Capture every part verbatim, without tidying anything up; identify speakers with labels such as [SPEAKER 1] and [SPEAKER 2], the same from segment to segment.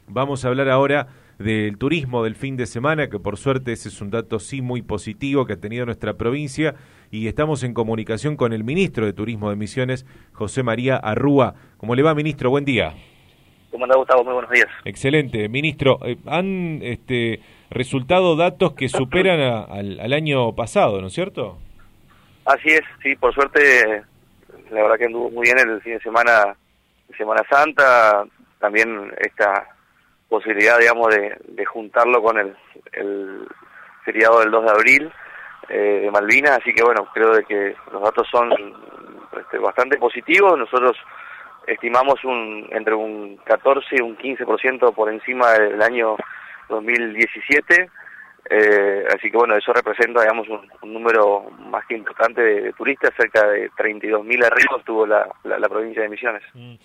[SPEAKER 1] Vamos a hablar ahora del turismo del fin de semana, que por suerte ese es un dato sí muy positivo que ha tenido nuestra provincia, y estamos en comunicación con el ministro de Turismo de Misiones, José María Arrúa. ¿Cómo le va, ministro? Buen día.
[SPEAKER 2] ¿Cómo anda, Gustavo? Muy buenos días.
[SPEAKER 1] Excelente. Ministro, eh, han este, resultado datos que superan a, al, al año pasado, ¿no es cierto?
[SPEAKER 2] Así es, sí, por suerte, la verdad que anduvo muy bien el fin de semana, Semana Santa, también esta posibilidad, digamos, de, de juntarlo con el, el feriado del dos de abril eh, de Malvinas, así que bueno, creo de que los datos son este, bastante positivos. Nosotros estimamos un entre un catorce y un quince por ciento por encima del año dos mil diecisiete, eh, así que bueno, eso representa, digamos, un, un número más que importante de, de turistas. Cerca de treinta y dos mil arribos tuvo la, la, la provincia de Misiones.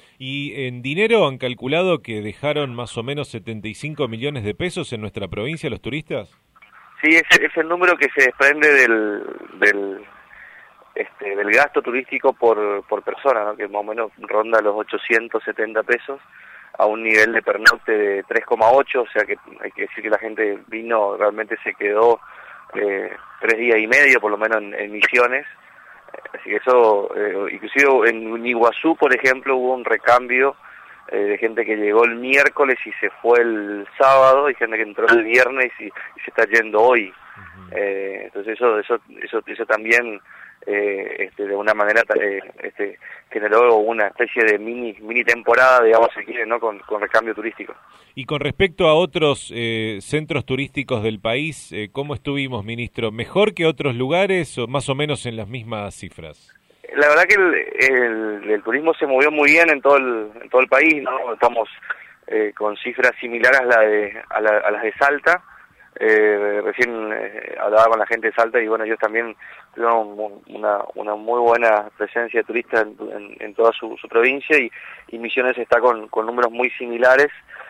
[SPEAKER 1] Y en dinero han calculado que dejaron más o menos setenta y cinco millones de pesos en nuestra provincia los turistas.
[SPEAKER 2] Sí, ese es el número que se desprende del del este del gasto turístico por por persona, ¿no? Que más o menos ronda los ochocientos setenta pesos, a un nivel de pernocte de tres coma ocho, o sea que hay que decir que la gente vino, realmente se quedó eh, tres días y medio por lo menos en, en Misiones, así que eso, eh, inclusive en Iguazú, por ejemplo, hubo un recambio eh, de gente que llegó el miércoles y se fue el sábado, y gente que entró el viernes y, y se está yendo hoy. Uh-huh. eh, entonces eso eso eso eso también eh, este, de una manera eh, este, generó una especie de mini mini temporada, digamos, si quiere, ¿no? Con, con recambio turístico.
[SPEAKER 1] Y con respecto a otros eh, centros turísticos del país, eh, ¿cómo estuvimos, ministro? ¿Mejor que otros lugares o más o menos en las mismas cifras?
[SPEAKER 2] La verdad que el, el, el turismo se movió muy bien en todo el, en todo el país, ¿no? Estamos eh, con cifras similares a, la de, a, la, a las de Salta. Eh, recién eh, hablaba con la gente de Salta y bueno, ellos también tuvieron una, una muy buena presencia de turistas en, en, en toda su, su provincia, y, y Misiones está con, con números muy similares,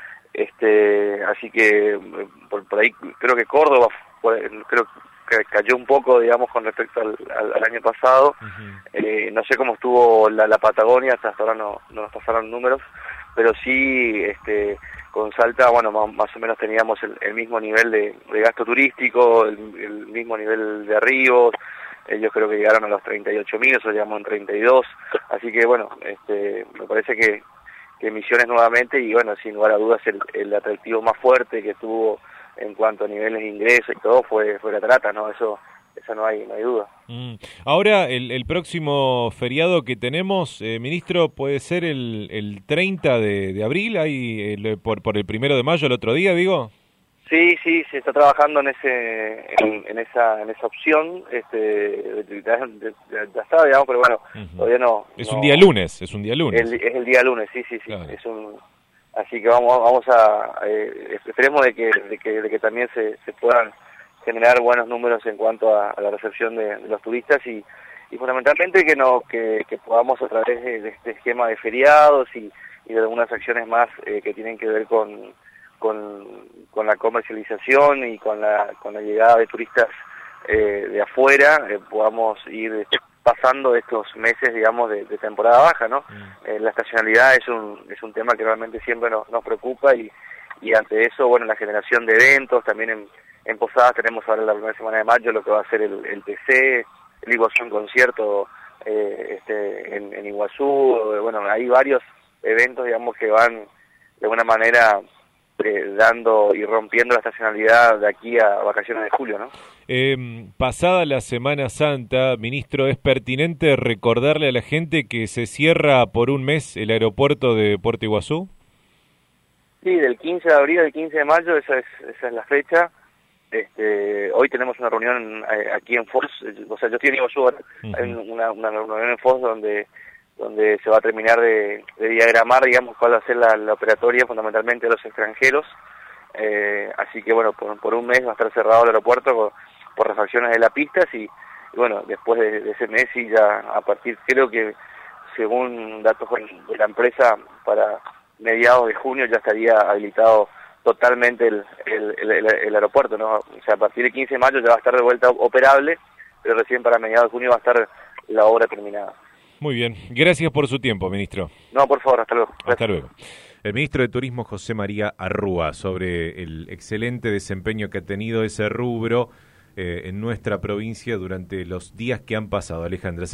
[SPEAKER 2] este así que por, por ahí creo que Córdoba por, creo que cayó un poco, digamos, con respecto al, al, al año pasado. Uh-huh. eh, no sé cómo estuvo la, la Patagonia, hasta ahora no, no nos pasaron números, pero sí este con Salta, bueno, más, más o menos teníamos el, el mismo nivel de, de gasto turístico, el, el mismo nivel de arribos. Ellos creo que llegaron a los treinta y ocho mil, nosotros llegamos en treinta y dos, así que bueno, este me parece que, que Misiones nuevamente, y bueno, sin lugar a dudas el, el atractivo más fuerte que tuvo en cuanto a niveles de ingreso y todo fue, fue Catarata, ¿no? Eso Eso no hay, no hay duda.
[SPEAKER 1] Mm. Ahora, el, el próximo feriado que tenemos, eh, ministro, puede ser el, el treinta de, de abril, ahí el, por, por el primero de mayo, el otro día, digo.
[SPEAKER 2] Sí, sí, se está trabajando en ese, en, en esa, en esa opción, este, ya, ya está, digamos, pero bueno, uh-huh. todavía no.
[SPEAKER 1] Es
[SPEAKER 2] no,
[SPEAKER 1] un día lunes, es un día lunes.
[SPEAKER 2] El, es el día lunes, sí, sí, sí.
[SPEAKER 1] Claro.
[SPEAKER 2] Es un, así que vamos, vamos a, eh, esperemos de que, de que, de que también se, se puedan generar buenos números en cuanto a, a la recepción de, de los turistas, y, y fundamentalmente que no que, que podamos, a través de, de este esquema de feriados y, y de algunas acciones más eh, que tienen que ver con, con con la comercialización y con la con la llegada de turistas eh, de afuera, eh, podamos ir pasando estos meses, digamos, de, de temporada baja, ¿no? Mm. Eh, la estacionalidad es un es un tema que realmente siempre nos, nos preocupa, y, y ante eso, bueno, la generación de eventos también en En Posadas tenemos ahora la primera semana de mayo lo que va a ser el, el T C, el Iguazú, un concierto eh, este, en, en Iguazú. Bueno, hay varios eventos, digamos, que van de alguna manera eh, dando y rompiendo la estacionalidad de aquí a vacaciones de julio, ¿no?
[SPEAKER 1] Eh, pasada la Semana Santa, ministro, ¿es pertinente recordarle a la gente que se cierra por un mes el aeropuerto de Puerto Iguazú?
[SPEAKER 2] Sí, del quince de abril al quince de mayo, esa es, esa es la fecha. Este, hoy tenemos una reunión eh, aquí en Foz, o sea, yo estoy en Iguazú, uh-huh. Hay una, una reunión en Foz donde donde se va a terminar de, de diagramar, digamos, cuál va a ser la, la operatoria fundamentalmente de los extranjeros, eh, así que bueno, por, por un mes va a estar cerrado el aeropuerto por, por refacciones de las pistas, y, y bueno, después de, de ese mes, y ya a partir, creo que según datos de la empresa, para mediados de junio ya estaría habilitado totalmente el, el, el, el aeropuerto, ¿no? O sea, a partir del quince de mayo ya va a estar de vuelta operable, pero recién para mediados de junio va a estar la obra terminada.
[SPEAKER 1] Muy bien, gracias por su tiempo, ministro.
[SPEAKER 2] No, por favor, hasta luego. Gracias.
[SPEAKER 1] Hasta luego. El ministro de Turismo, José María Arrúa, sobre el excelente desempeño que ha tenido ese rubro eh, en nuestra provincia durante los días que han pasado. Alejandra.